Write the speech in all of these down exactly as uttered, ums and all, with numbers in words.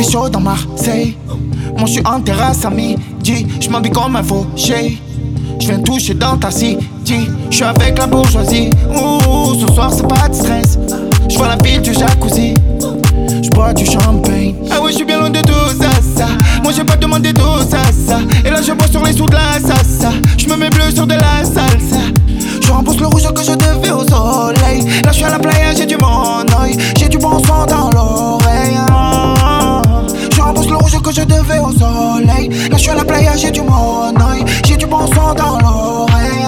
fait chaud dans Marseille. Moi je suis en terrasse à midi. Je m'habille comme un fauché. Je viens toucher dans ta city. Je suis avec la bourgeoisie. Ouh, ce soir c'est pas de stress. Je vois la ville du jacuzzi. Je bois du champagne. Ah ouais, je suis bien loin de tout ça, ça. Moi j'ai pas demandé tout ça, ça. Et là je bois sur les sous de la salsa. Je me mets bleu sur de la salsa. Je rembourse le rouge que je devais au soleil. Là je suis à la playa, j'ai du mon oeil. J'ai du bon son dans l'oreille. Je rembourse le rouge que je devais au soleil. Là je suis à la playa, j'ai du mon oeil. J'ai du bon son dans l'oreille.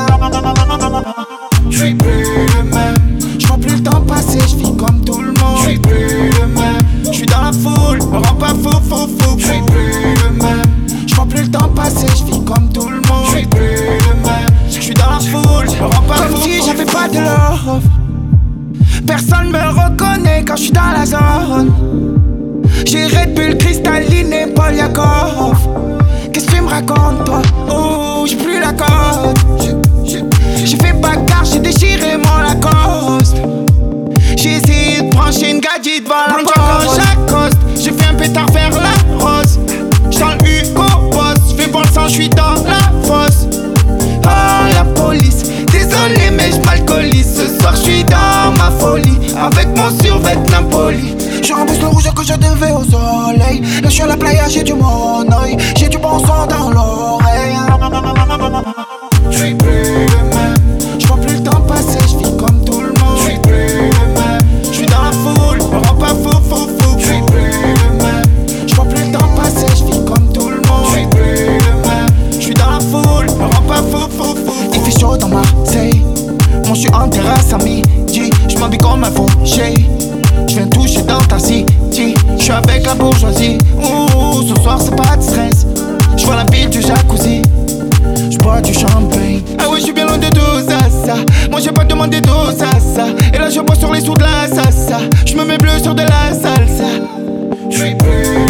Je suis plus le même. Je vois plus le temps passer, je vis comme tout le monde. Je suis plus le même. Je suis dans la foule, me rends pas fou, fou, fou. Je suis plus le même. Je vois plus le temps passer, je vis comme tout le monde. Je suis plus le même. Je suis dans la foule, me rends pas comme fou. Comme si j'avais pas de love. Personne me reconnaît quand je suis dans la zone. J'ai Red Bull, cristalline et Polyakov. Qu'est-ce que tu me racontes toi? Oh, j'ai plus la cote. J'ai fait bagarre, j'ai déchiré mon Lacoste. J'ai essayé de brancher une gadget devant la poche. J'accoste, j'ai fait un pétard vers la rose. J'sens le Hugo Boss, j'fais bon le sang, j'suis dans la fosse. Oh la police, désolé mais j'm'alcoolise. Ce soir j'suis dans ma folie, avec mon survêt Napoli. Je rembourse le rouge que je devais au soleil. Là j'suis à la playa, j'ai du mon oeil. J'ai du bon son dans l'oreille. J'suis plus le même. J'vois plus le temps passer, j'vis comme tout le monde. J'suis plus le même. J'suis dans la foule, me rends pas fou, fou, fou. J'suis plus le même. J'vois plus le temps passer, j'vis comme tout le monde. J'suis plus le même. J'suis dans la foule, me rends pas fou, fou, fou. Il fait chaud dans Marseille. Moi j'suis en terrasse à midi. J'm'habille comme un fauché. J'viens toucher dans ta city. J'suis avec la bourgeoisie. Ouh, ce soir c'est pas de stress. J'vois la ville du jacuzzi. J'bois du champagne. Ah ouais, je suis bien loin de tout ça, ça. Moi j'ai pas demandé tout ça, ça. Et là je bois sur les sous de la salsa. Je me mets bleu sur de la salsa. Je suis plus